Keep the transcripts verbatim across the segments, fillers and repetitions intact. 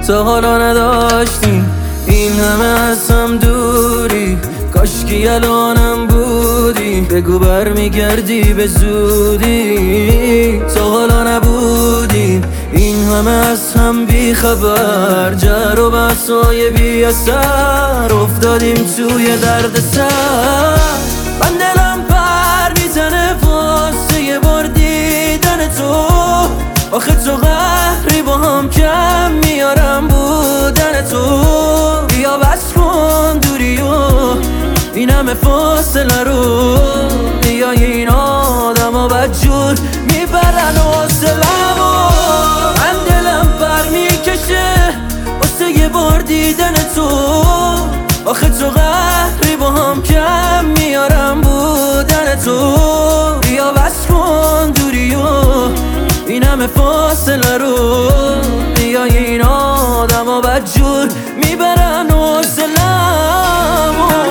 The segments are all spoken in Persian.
تا حالا نداشتیم این همه از هم دوری، کاشکی الانم بودی، بگو برمیگردی به زودی. تا حالا نبودیم این همه از هم بی خبر، جر و بحثای بی اثر، افتادیم توی درد سر. من دلم پر میزنه واسه یه بار دیدن تو، آخه تو قهری با هم کم میارم بودن تو. بیا بس کن دوری و این همه فاصله رو، بیا این آدم ها بدجور میبرن حوصله‌مو. من دلم پر میکشه واسه یه بار دیدن تو، آخه تو قهری با هم کم میارم بودن تو. بیا بس کن دوری و این همه فاصله رو، بیا این آدم ها بدجور میبرن حوصله‌مو.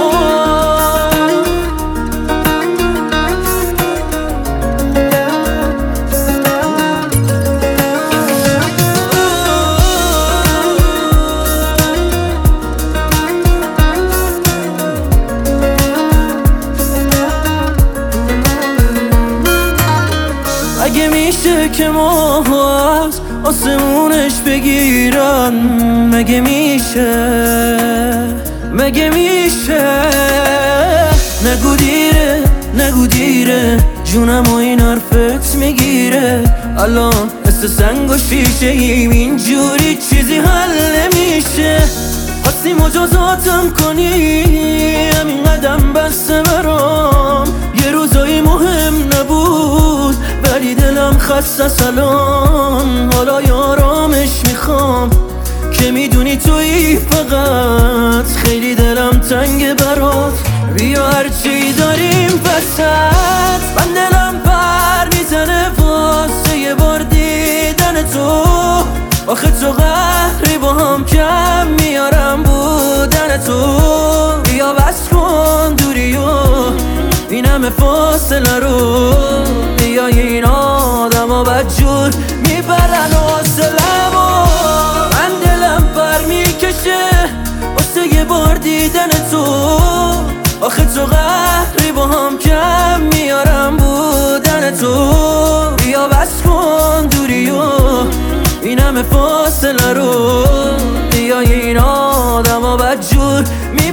اگه میشه که ما از آسمونش بگیرن، مگه میشه مگه میشه؟ نگو دیره نگو دیره، جونم و این حرفت میگیره. الان مثل سنگ و شیشه ایم، اینجوری چیزی حل نمیشه. خواستی مجازاتم کنی، همین قدم بسته برام. یه روزایی مهم نبود ولی دلم خسته سلام. حالا یارامش میخوام که میدونی توی فقط، خیلی دلم تنگ برات. بیا هرچی داریم وسط، من دلم پر میزنه واسه یه بار دیدن تو، آخه تو قهری با هم کم میارم بودن تو. بیا بس کن دوری و این همه فاصله رو، بیا این آدم ها بدجور میبرن حوصله‌مو. من دلم پر میکشه واسه یه بار دیدن تو، آخه تو قهری با هم کم میارم بودن تو. بیا بس کن دوری و این همه فاصله رو، بیا این آدم ها بدجور میبرن